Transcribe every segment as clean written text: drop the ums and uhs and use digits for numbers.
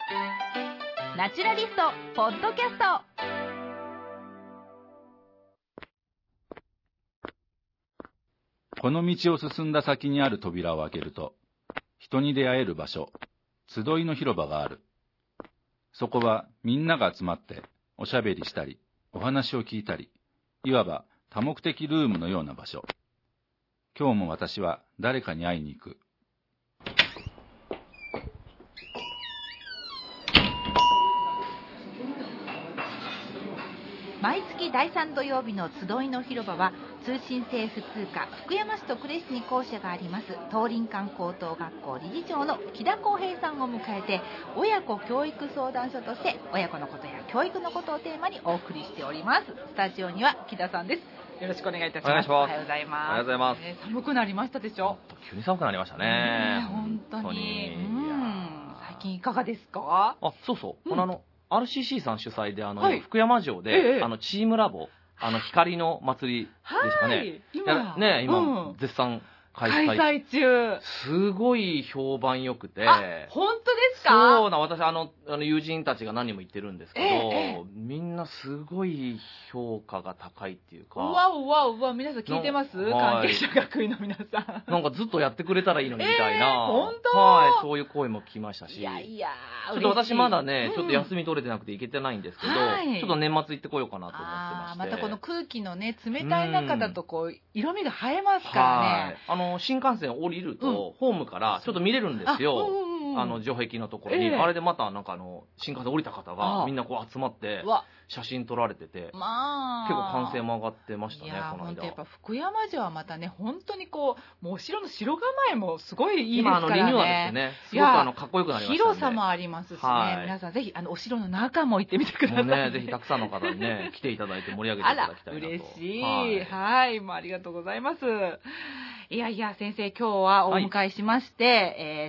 ナチュラリストポッドキャスト。 この道を進んだ先にある扉を開けると、人に出会える場所、集いの広場がある。そこはみんなが集まっておしゃべりしたり、お話を聞いたり、いわば多目的ルームのような場所。今日も私は誰かに会いに行く。 毎月第3土曜日の集いの広場は、通信制普通科福山市と呉市に校舎があります東林間高等学校理事長の木田康平さんを迎えて、親子教育相談所として親子のことや教育のことをテーマにお送りしております。スタジオには木田さんです。よろしくお願いいたします。おはようございます。 おはようございます。 寒くなりましたでしょ。 急に寒くなりましたね。 本当に。最近いかがですか。 そうそう。このRCC さん主催で福山城でチームラボ光の祭りでしたかね。今絶賛開催中。すごい評判良くて。 本当ですか。 そうな、私友人たちが何人も言ってるんですけど、みんなすごい評価が高いっていうか。 うわ、皆さん聞いてます？関係者学院の皆さん。 なんかずっとやってくれたらいいのにみたいな。 本当？ はい、そういう声も聞きましたし。 いや、 ちょっと私まだね、ちょっと休み取れてなくて行けてないんですけど、ちょっと年末行ってこようかなと思ってまして。 またこの空気のね、冷たい中だと色味が映えますからね。 新幹線降りると、ホームからちょっと見れるんですよ。城壁のところに。あれでまたなんか新幹線降りた方がみんな集まって写真撮られてて、結構歓声も上がってましたね、この間。 やっぱ福山城はまたね、本当にもうお城の城構えもすごいいいですからね。 今リニューアルですね。すごくかっこよくなりましたね。 広さもありますしね、皆さんぜひお城の中も行ってみてください。 もうね、ぜひたくさんの方にね、来ていただいて盛り上げていただきたいなと。 嬉しい。はい、ありがとうございます。いや先生、今日はお迎えしまして、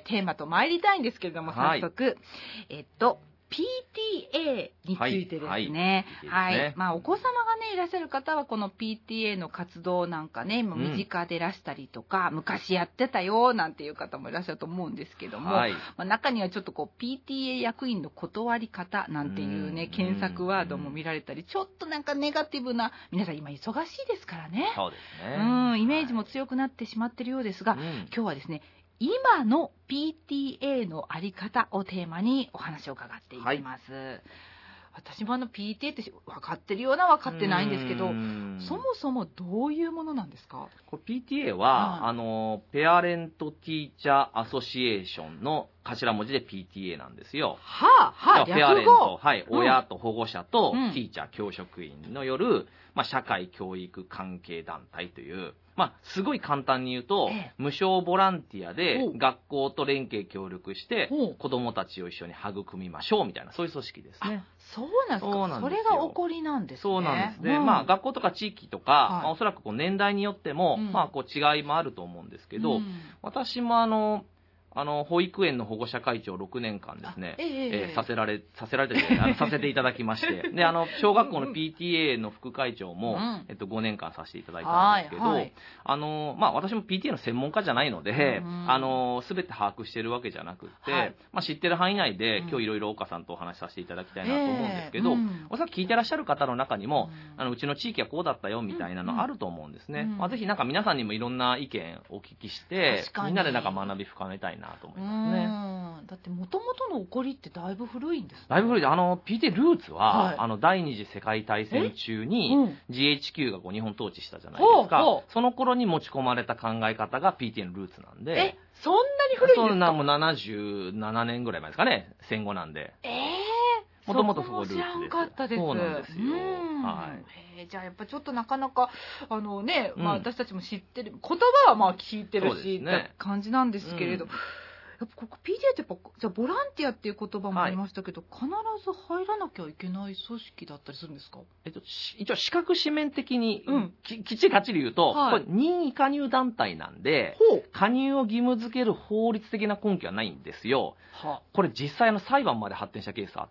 テーマと参りたいんですけれども、早速、PTA についてですね。お子様がね、いらっしゃる方は、この PTA の活動なんかね、今身近でいらしたりとか、昔やってたよ、なんていう方もいらっしゃると思うんですけども、中にはちょっとPTA 役員の断り方なんていうね、検索ワードも見られたり、ちょっとなんかネガティブな、皆さん今忙しいですからね。 そうですね。 イメージも強くなってしまっているようですが、今日はですね、今の PTA のあり方をテーマにお話を伺っていきます。私もPTA って分かってるような分かってないんですけど、そもそもどういうものなんですか？ PTA は、ペアレントティーチャーアソシエーションの頭文字で PTA なんですよ。ペアレント、親と保護者とティーチャー、教職員のよる、社会教育関係団体という、すごい簡単に言うと、無償ボランティアで学校と連携協力して子どもたちを一緒に育みましょうみたいな、そういう組織ですね。 そうなんですか。それが起こりなんですね。 そうなんです。で、学校とか地域とか、おそらく年代によっても、違いもあると思うんですけど、私も保育園の保護者会長6年間ですね、させていただきまして、で、小学校の PTA の副会長も、5年間させていただいたんですけど、私も PTA の専門家じゃないので、すべて把握しているわけじゃなくて、知ってる範囲内で、今日いろいろ岡さんとお話しさせていただきたいなと思うんですけど、おそらく聞いてらっしゃる方の中にも、うちの地域はこうだったよみたいなのあると思うんですね。ぜひ皆さんにもいろんな意見をお聞きして、みんなで学び深めたいなと思いますね。 だって元々の起こりってだいぶ古いんですね。 だいぶ古いで、PTA ルーツは、第二次世界大戦中に GHQ が日本統治したじゃないですか。その頃に持ち込まれた考え方が PTA のルーツなんで。 そんなに古いんですか？ そんなもう77年ぐらい前ですかね、戦後なんで。もともとそこルーツです。 知らんかったです。 そうなんですよ。 じゃあやっぱちょっとなかなか私たちも知ってる、言葉は聞いてるしって感じなんですけれど、やっぱここ PTA ってじゃあボランティアっていう言葉もありましたけど、必ず入らなきゃいけない組織だったりするんですか？ 一応資格紙面的に、きっちりかっちり言うと、これ任意加入団体なんで、加入を義務付ける法律的な根拠はないんですよ。これ実際裁判まで発展したケースあって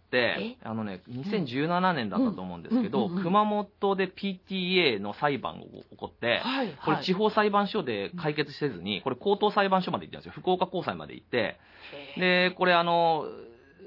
、2017年だったと思うんですけど、熊本で PTA の裁判が起こって、これ地方裁判所で解決せずに、これ高等裁判所まで行ってるんですよ。福岡高裁まで行って、で、これ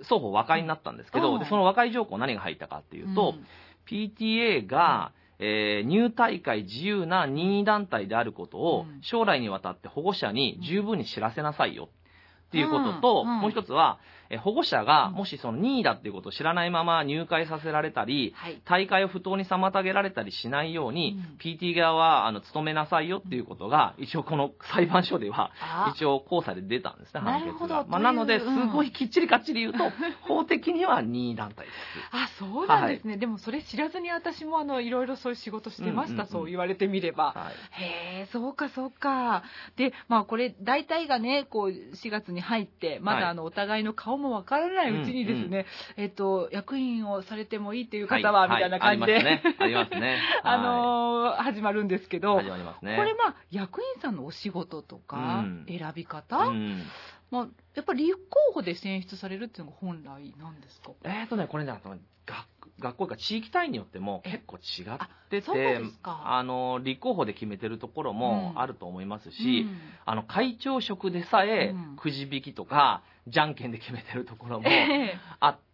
双方和解になったんですけど、でその和解条項何が入ったかっていうと、PTA が、入大会自由な任意団体であることを将来にわたって保護者に十分に知らせなさいよっていうことと、もう一つは、保護者がもしその任意だっていうことを知らないまま入会させられたり、大会を不当に妨げられたりしないように、PT 側は努めなさいよっていうことが、一応この裁判所では、一応高裁で出たんですね、判決が。なので、すごいきっちりかっちり言うと、法的には任意団体です。 あ、そうなんですね。でもそれ知らずに私もいろいろそういう仕事してました、そう言われてみれば。へえ、そうかそうか。で、これ大体がね、こう4月に入って、まだお互いの顔もわからないうちにですね、役員をされてもいいっていう方は、みたいな感じで、 ありますね。 始まるんですけど、 始まりますね。 これ役員さんのお仕事とか、選び方、やっぱり立候補で選出されるっていうのが本来なんですか？ これね、学校が地域単位によっても結構違ってて、立候補で決めてるところもあると思いますし、会長職でさえくじ引きとかじゃんけんで決めてるところもあって、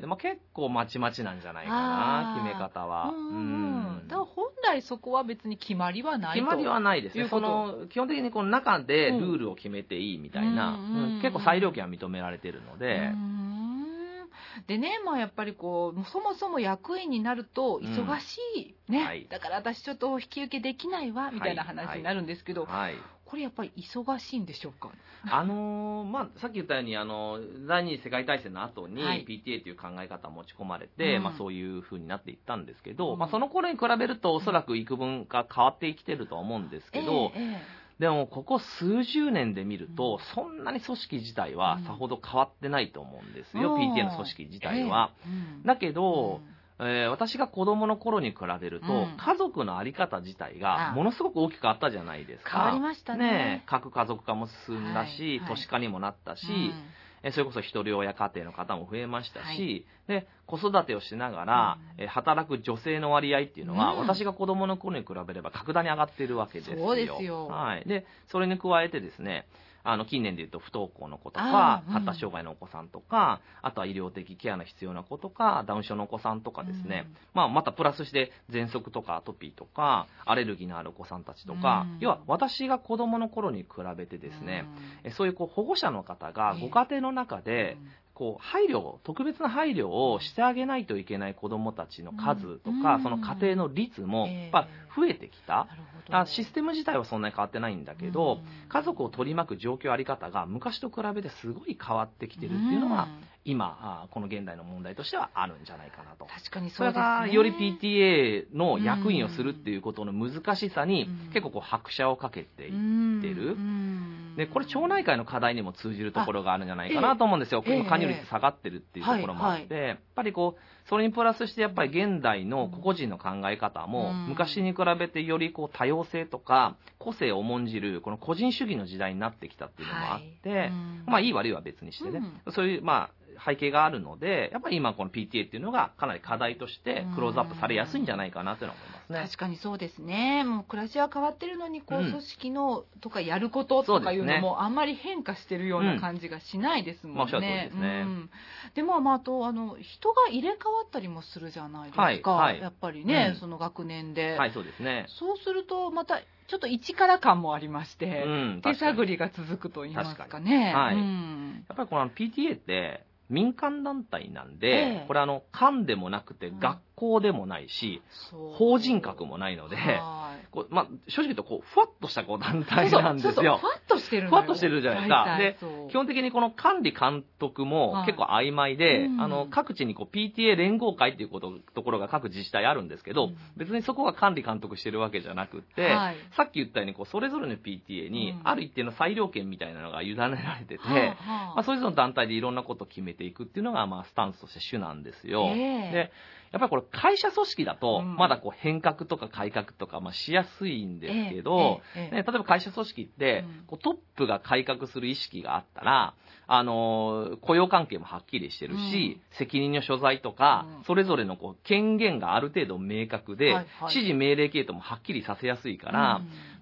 結構まちまちなんじゃないかな、決め方は。 だから本来そこは別に決まりはないと。 決まりはないですね。基本的にこの中でルールを決めていいみたいな、結構裁量権は認められているので。 でね、やっぱりそもそも役員になると忙しいね、だから私ちょっと引き受けできないわみたいな話になるんですけど、これやっぱり忙しいんでしょうか？ さっき言ったように第二次世界大戦の後に PTA という考え方を持ち込まれて、そういう風になっていったんですけど、その頃に比べるとおそらく幾分か変わってきてるとは思うんですけど、でもここ数十年で見ると、そんなに組織自体はさほど変わってないと思うんですよ、PTA の組織自体は。だけど、私が子供の頃に比べると、家族の在り方自体がものすごく大きく変わったじゃないですか。 変わりましたね。 核家族化も進んだし、都市化にもなったし、それこそ一人親家庭の方も増えましたし、で子育てをしながら、働く女性の割合っていうのは、私が子供の頃に比べれば格段に上がっているわけですよ。 そうですよ。 でそれに加えてですね、近年でいうと不登校の子とか、発達障害のお子さんとか、あとは医療的ケアの必要な子とか、ダウン症のお子さんとかですね、またプラスして喘息とかアトピーとかアレルギーのあるお子さんたちとか、要は私が子供の頃に比べてですね、そういう保護者の方がご家庭の中で特別な配慮をしてあげないといけない子どもたちの数とか、その家庭の率もやっぱ増えてきた。システム自体はそんなに変わってないんだけど、家族を取り巻く状況あり方が昔と比べてすごい変わってきてるっていうのが、今この現代の問題としてはあるんじゃないかなと。 確かにそうですね。 それがより PTA の役員をするっていうことの難しさに結構拍車をかけていってる。でこれ町内会の課題にも通じるところがあるんじゃないかなと思うんですよ。加入率下がってるっていうところもあって、やっぱりそれにプラスしてやっぱり現代の個々人の考え方も昔に比べてより多様性とか個性を重んじるこの個人主義の時代になってきたっていうのもあって、いい悪いは別にしてね、そういう背景があるので、やっぱり今この PTA っていうのがかなり課題としてクローズアップされやすいんじゃないかなというのは思いますね。 確かにそうですね。もう暮らしは変わってるのに組織のとかやることとかいうのもあんまり変化してるような感じがしないですもんね。 おっしゃる通りですね。 であと人が入れ替わったりもするじゃないですか。やっぱりね、その学年で。 そうですね。 そうするとまたちょっと一から感もありまして、手探りが続くと言いますかね。 やっぱりこの PTA って民間団体なんで、これ官でもなくて学校でもないし、法人格もないので、正直言うとふわっとした団体なんですよ。 ふわっとしてるふわっとしてるじゃないですか。で基本的にこの管理監督も結構曖昧で、各地にPTA 連合会っていうところが各自治体あるんですけど、別にそこが管理監督してるわけじゃなくて、さっき言ったようにそれぞれの PTA にある一定の裁量権みたいなのが委ねられてて、それぞれの団体でいろんなことを決めていくっていうのがスタンスとして主なんですよ。でやっぱりこれ会社組織だとまだ変革とか改革とかしやすいんですけど、例えば会社組織ってトップが改革する意識があったら雇用関係もはっきりしてるし、責任の所在とかそれぞれの権限がある程度明確で、指示命令系統もはっきりさせやすいから、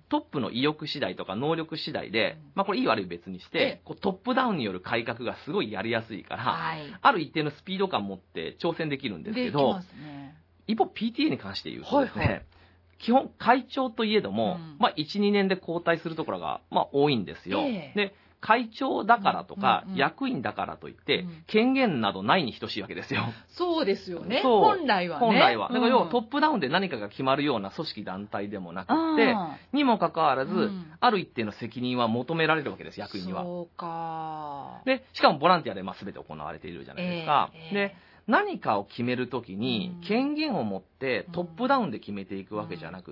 トップの意欲次第とか能力次第で、これいい悪い別にして、トップダウンによる改革がすごいやりやすいから、ある一定のスピード感を持って挑戦できるんですけど、一方 PTA に関して言うとですね、基本会長といえども、1、2年で交代するところが、多いんですよ。で、会長だからとか、役員だからといって、権限などないに等しいわけですよ。 そうですよね。本来はね。 本来は。だから要はトップダウンで何かが決まるような組織団体でもなくて、にもかかわらず、ある一定の責任は求められるわけです、役員には。 そうか。 で、しかもボランティアで全て行われているじゃないですか。で、何かを決めるときに、権限を持ってトップダウンで決めていくわけじゃなくって、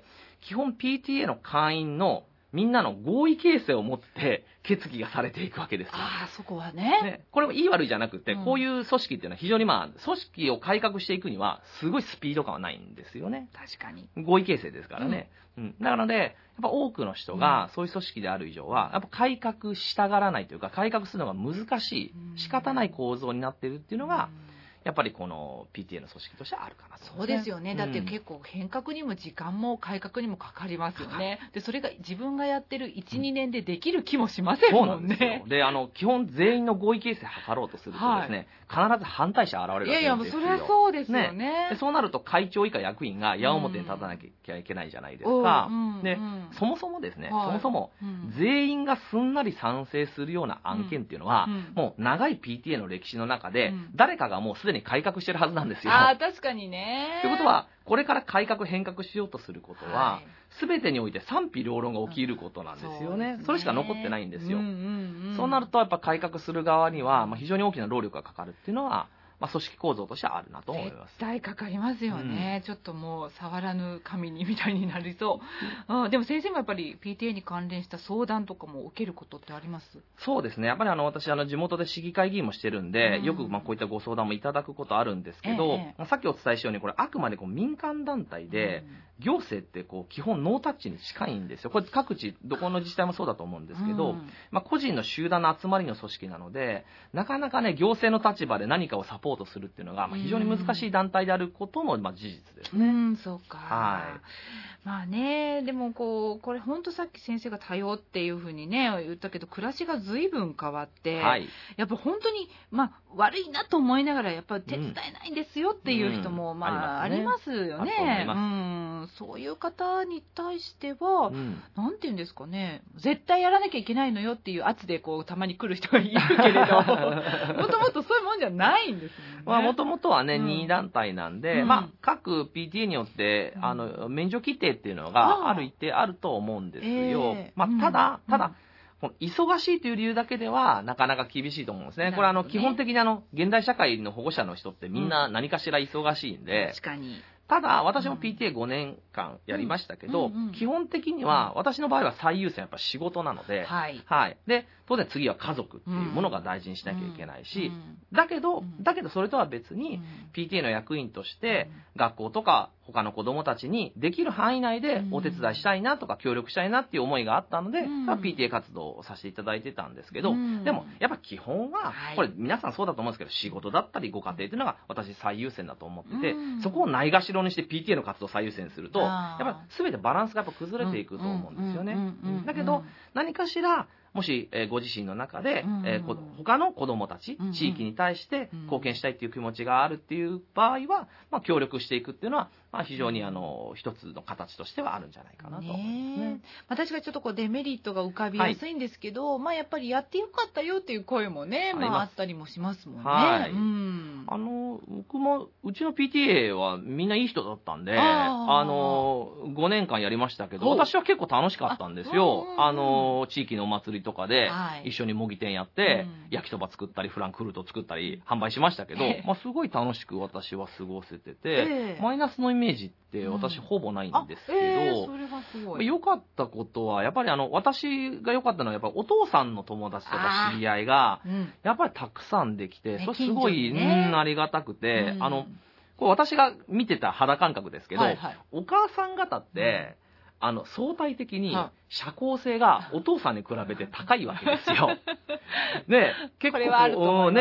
基本 PTA の会員のみんなの合意形成を持って決議がされていくわけですよ。 そこはね。 これもいい悪いじゃなくて、こういう組織っていうのは非常に組織を改革していくには、すごいスピード感はないんですよね。 確かに。 合意形成ですからね。なので、やっぱ多くの人がそういう組織である以上は、やっぱ改革したがらないというか、改革するのが難しい、仕方ない構造になっているっていうのが、やっぱりこの PTA の組織としてはあるかなと、 そうですよね。だって結構変革にも時間も改革にもかかりますよね。で、それが自分がやってる1、2年でできる気もしませんもんね。 そうなんですよ。で、基本全員の合意形成を図ろうとするとですね、必ず反対者現れるわけですよ。 もうそれはそうですよね。 でそうなると会長以下役員が矢面に立たなきゃいけないじゃないですか。で、そもそもですね、そもそも全員がすんなり賛成するような案件っていうのは、もう長い PTA の歴史の中で、誰かがもうすでに改革してるはずなんですよ。 確かにね。 ということは、これから改革変革しようとすることは、全てにおいて賛否両論が起きることなんですよね。それしか残ってないんですよ。そうなると、やっぱ改革する側には、非常に大きな労力がかかるっていうのは、組織構造としてはあるなと思います。 絶対かかりますよね。ちょっともう触らぬ神にみたいになりそう。でも先生もやっぱり PTA に関連した相談とかも受けることってあります？ そうですね。やっぱり私地元で市議会議員もしてるんで、よくこういったご相談もいただくことあるんですけど、さっきお伝えしたようにこれあくまで民間団体で、行政って基本ノータッチに近いんですよ。これ各地どこの自治体もそうだと思うんですけど、個人の集団の集まりの組織なので、なかなかね行政の立場で何かをサポートするっていうのが非常に難しい団体であることも事実ですね。 そうか。まあね、でもこれ本当さっき先生が多様っていうふうにね言ったけど、暮らしが随分変わって、やっぱ本当に悪いなと思いながらやっぱり手伝えないんですよっていう人もありますよね。そういう方に対しては、なんていうんですかね、絶対やらなきゃいけないのよっていう圧でたまに来る人がいるけれど、もともとそういうもんじゃないんですもんね。 もともとはね、任意団体なんで、各 PTA によって免除規定っていうのがある一定あると思うんですよ。ただ、忙しいという理由だけではなかなか厳しいと思うんですね。これ基本的に現代社会の保護者の人ってみんな何かしら忙しいんで、 確かに。 ただ、私も PTA5 年間やりましたけど、基本的には、私の場合は最優先やっぱ仕事なので、で、当然次は家族っていうものが大事にしなきゃいけないし、だけどそれとは別に、PTA の役員として、学校とか他の子供たちにできる範囲内でお手伝いしたいなとか協力したいなっていう思いがあったので、PTA 活動をさせていただいてたんですけど、でもやっぱ基本は、これ皆さんそうだと思うんですけど、仕事だったりご家庭っていうのが私最優先だと思ってて、そこをないがしろにして PTA の活動を最優先すると、やっぱ全てバランスがやっぱ崩れていくと思うんですよね。だけど、何かしら、もし、ご自身の中で、他の子どもたち、地域に対して貢献したいっていう気持ちがあるっていう場合は、協力していくっていうのは、非常に一つの形としてはあるんじゃないかなと思いますね。 確かにちょっとデメリットが浮かびやすいんですけど、やっぱりやってよかったよっていう声もね、あったりもしますもんね。 僕も、うちの PTA はみんないい人だったんで、5年間やりましたけど、私は結構楽しかったんですよ。地域のお祭りとかで一緒に模擬店やって、焼きそば作ったりフランクフルト作ったり販売しましたけど、すごい楽しく私は過ごせてて、マイナスのイメージって私ほぼないんですけど、 それはすごい。 良かったことはやっぱり私が良かったのはやっぱりお父さんの友達とか知り合いがやっぱりたくさんできて、それすごいありがたくて、これ私が見てた肌感覚ですけど、お母さん方って相対的に社交性がお父さんに比べて高いわけですよ。ね、結構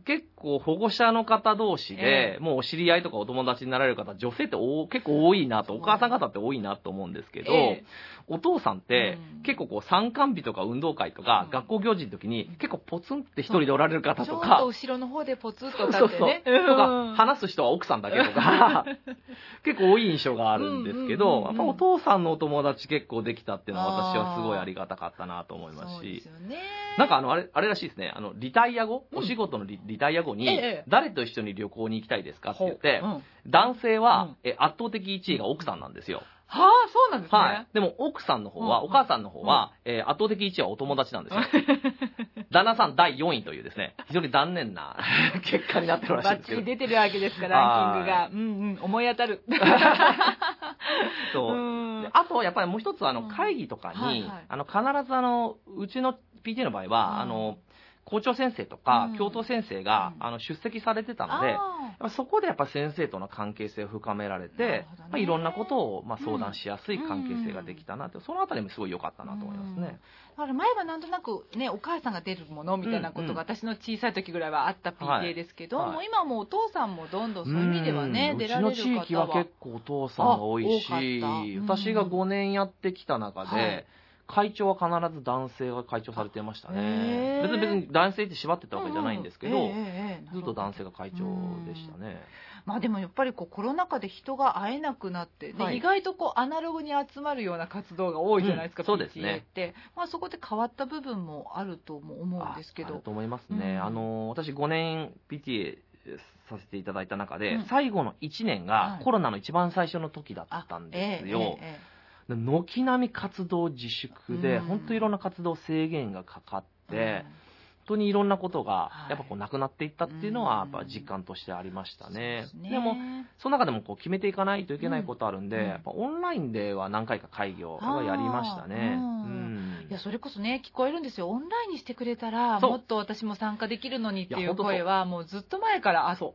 結構保護者の方同士で、もうお知り合いとかお友達になられる方、女性って結構多いなと、お母さん方って多いなと思うんですけど、お父さんって結構こう参観日とか運動会とか学校行事の時に結構ポツンって一人でおられる方とか、 ちょっと後ろの方でポツンと立ってね、 とか話す人は奥さんだけとか結構多い印象があるんですけど、やっぱお父さんのお友達結構できたっていうのは私はすごいありがたかったなと思いますし、なんかあれらしいですね、リタイア後、お仕事のリタイア後に誰と一緒に旅行に行きたいですかって言って、男性は圧倒的1位が奥さんなんですよ。 はあ、そうなんですね。 はい。でも奥さんの方は、お母さんの方は、圧倒的1位はお友達なんですよ。旦那さん第4位というですね、非常に残念な結果になってるらしいんですけど。 バッチリ出てるわけですから、ランキングが。思い当たる。 そう。あと、やっぱりもう一つ、会議とかに、必ずうちの PTA の場合は、校長先生とか教頭先生が出席されてたので、そこでやっぱ先生との関係性を深められて、いろんなことを相談しやすい関係性ができたなって、そのあたりもすごい良かったなと思いますね。 だから前はなんとなくね、お母さんが出るものみたいなことが私の小さい時ぐらいはあった PTA ですけど、もう今もお父さんもどんどんそういう意味ではね、出られる方は。うちの地域は結構お父さんが多いし、私が5年やってきた中で、会長は必ず男性が会長されてましたね。別に男性って縛ってたわけじゃないんですけど、ずっと男性が会長でしたね。 まあでもやっぱりコロナ禍で人が会えなくなって、意外とアナログに集まるような活動が多いじゃないですか、 そうですね。 そこで変わった部分もあると思うんですけど。 あると思いますね。私5年 PTA させていただいた中で、最後の1年がコロナの一番最初の時だったんですよ。軒並み活動自粛で、本当にいろんな活動制限がかかって、本当にいろんなことがやっぱなくなっていったっていうのはやっぱ実感としてありましたね。でもその中でも決めていかないといけないことあるんで、やっぱオンラインでは何回か会議をやりましたね。 いやそれこそね聞こえるんですよ。オンラインにしてくれたらもっと私も参加できるのにっていう声はもうずっと前からあって、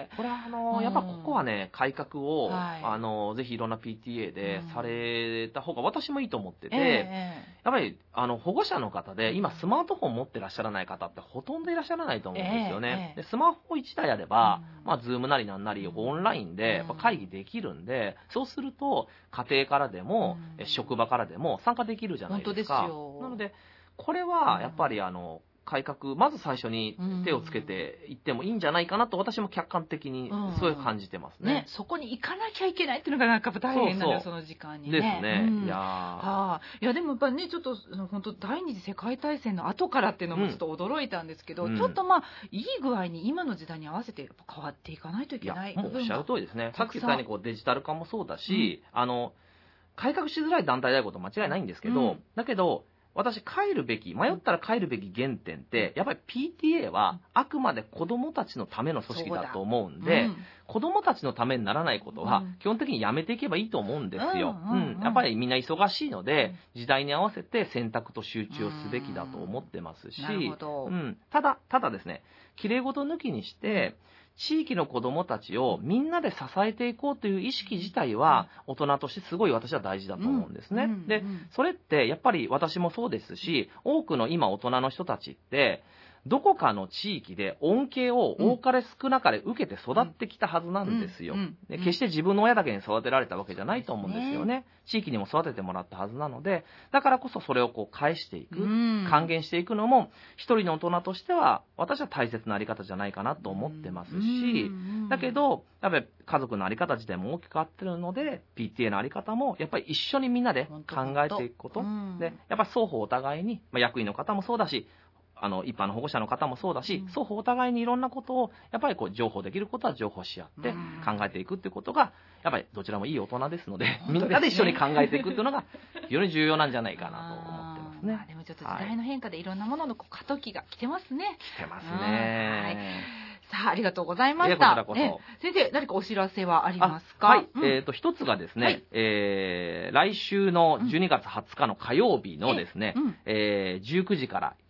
これはやっぱここはね改革をぜひいろんな PTA でされた方が私もいいと思ってて、やっぱり保護者の方で今スマートフォン持ってらっしゃらない方ってほとんどいらっしゃらないと思うんですよね。でスマホ1台あれば、Zoom なりなんなりオンラインで会議できるんで、そうすると家庭からでも、職場からでも参加できるじゃないですか。なのでこれはやっぱり改革まず最初に手をつけていってもいいんじゃないかなと私も客観的にそういう感じてますね。 そこに行かなきゃいけないっていうのがなんか大変なんだよ、その時間にね。 ですね。 いやでもやっぱりねちょっと本当第二次世界大戦の後からっていうのもちょっと驚いたんですけど、ちょっといい具合に今の時代に合わせてやっぱ変わっていかないといけない部分が。 おっしゃる通りですね。さっき言ったようにデジタル化もそうだし、改革しづらい団体であることは間違いないんですけど、だけど私迷ったら帰るべき原点ってやっぱり PTA はあくまで子どもたちのための組織だと思うんで、子どもたちのためにならないことは基本的にやめていけばいいと思うんですよ。やっぱりみんな忙しいので時代に合わせて選択と集中をすべきだと思ってますし、ただですね、きれいごと抜きにして地域の子どもたちをみんなで支えていこうという意識自体は大人としてすごい私は大事だと思うんですね。で、それってやっぱり私もそうですし、多くの今大人の人たちってどこかの地域で恩恵を多かれ少なかれ受けて育ってきたはずなんですよ。で決して自分の親だけに育てられたわけじゃないと思うんですよね。地域にも育ててもらったはずなので、だからこそそれを返していく、還元していくのも一人の大人としては私は大切なあり方じゃないかなと思ってますし、だけどやっぱり家族のあり方自体も大きく変わってるので PTA のあり方もやっぱり一緒にみんなで考えていくことで、やっぱり双方お互いに、役員の方もそうだし一般の保護者の方もそうだし、双方お互いにいろんなことをやっぱり情報できることは情報し合って考えていくっていうことがやっぱりどちらもいい大人ですので、みんなで一緒に考えていくっていうのが非常に重要なんじゃないかなと思ってますね。 でもちょっと時代の変化でいろんなものの過渡期が来てますね。 来てますね。 さあ、ありがとうございました。先生、何かお知らせはありますか？ はい。一つがですね、来週の12月20日の火曜日のですね、19時から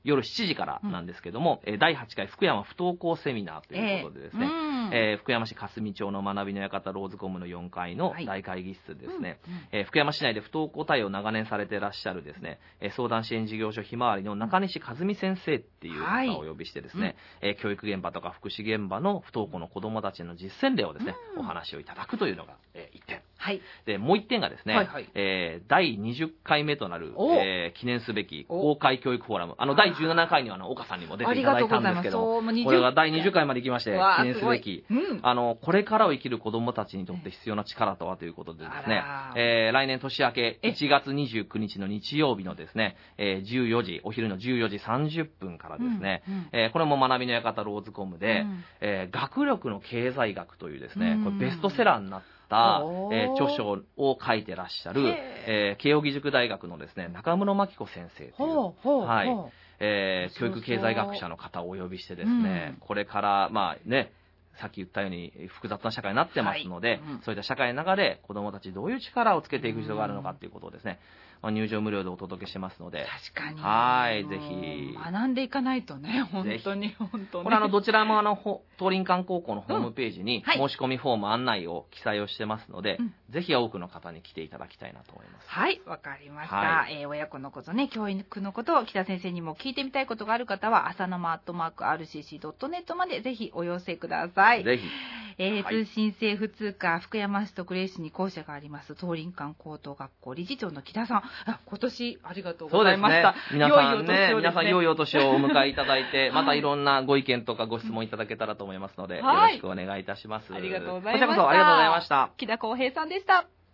夜7時からなんですけども、第8回福山不登校セミナーということでですね、福山市霞町の学びの館ローズコムの4階の大会議室でですね、福山市内で不登校対応を長年されていらっしゃるですね、相談支援事業所ひまわりの中西和美先生っていう方をお呼びしてですね、教育現場とか福祉現場の不登校の子どもたちの実践例をですね、お話をいただくというのが1点。でもう1点がですね、第20回目となる、記念すべき公開教育フォーラム、第17回には岡さんにも出ていただいたんですけども、これが第20回まで行きまして記念すべき、これからを生きる子どもたちにとって必要な力とはということでですね、来年年明け1月29日の日曜日のですね、14時、お昼の14時30分からですね、これも学びの館ローズコムで、学力の経済学というですね、これベストセラーになって著書を書いてらっしゃる、慶應義塾大学のですね中室真紀子先生という教育経済学者の方をお呼びしてですね、これからさっき言ったように複雑な社会になってますので、そういった社会の中で子どもたちどういう力をつけていく必要があるのかということをですね、入場無料でお届けしてますので、 確かにぜひ学んでいかないとね、本当にこれどちらも東林間高校のホームページに申し込みフォーム案内を記載をしてますので、ぜひ多くの方に来ていただきたいなと思います。 はい、わかりました。親子のことね、教育のことを北先生にも聞いてみたいことがある方は朝の間@rcc.net までぜひお寄せください。 ぜひ。 通信制普通科福山市と呉市に校舎があります東林間高等学校理事長の木田さん、今年ありがとうございました。 皆さん良いお年をお迎えいただいて、またいろんなご意見とかご質問いただけたらと思いますので、よろしくお願いいたします。 ありがとうございました。 こちらこそありがとうございました。 木田康平さんでした。